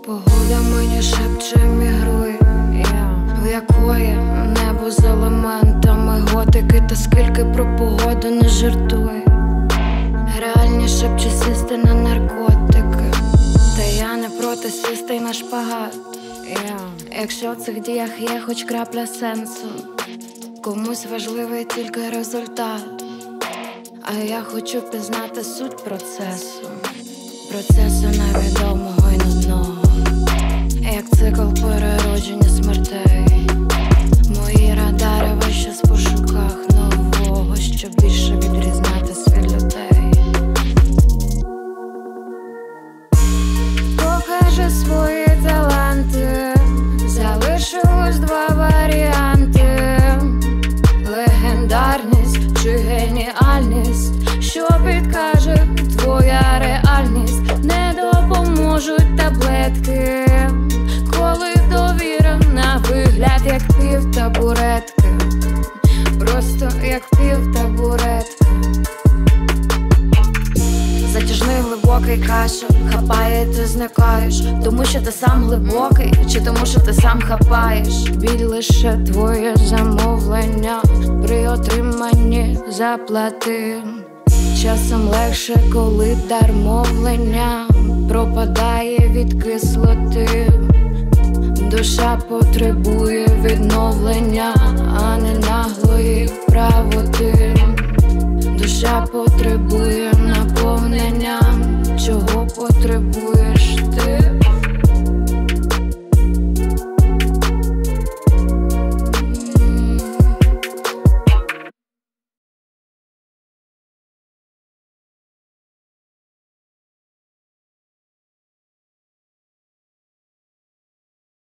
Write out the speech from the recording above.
Погода мені шепче мігруй, в якої небо з елементами готики. Та скільки про погоду не жартуй, реальні шепче сісти на наркотики. Та я не проти сісти й на шпагат, якщо в цих діях є хоч крапля сенсу. Комусь важливий тільки результат, а я хочу пізнати суть процесу. Процесу невідомого й нудного, як цикл переродження смертей. Мої радари весь час в пошуках нового, щоб більше відрізнятись від людей. Покажи свої таланти, залишилось два варіанти: легендарність чи геніальність, що підкаже твоя реальність. Не допоможуть таблетки, коли довіра на вигляд як пів табуретки. Просто як пів табуретки. Затяжний глибокий кашель хапає, ти зникаєш, тому що ти сам глибокий, чи тому що ти сам хапаєш. Біль лише твоє замовлення, при отриманні заплати. Часом легше, коли дар мовлення пропадає від кислоти. Душа потребує відновлення, а не наглої правоти. Душа потребує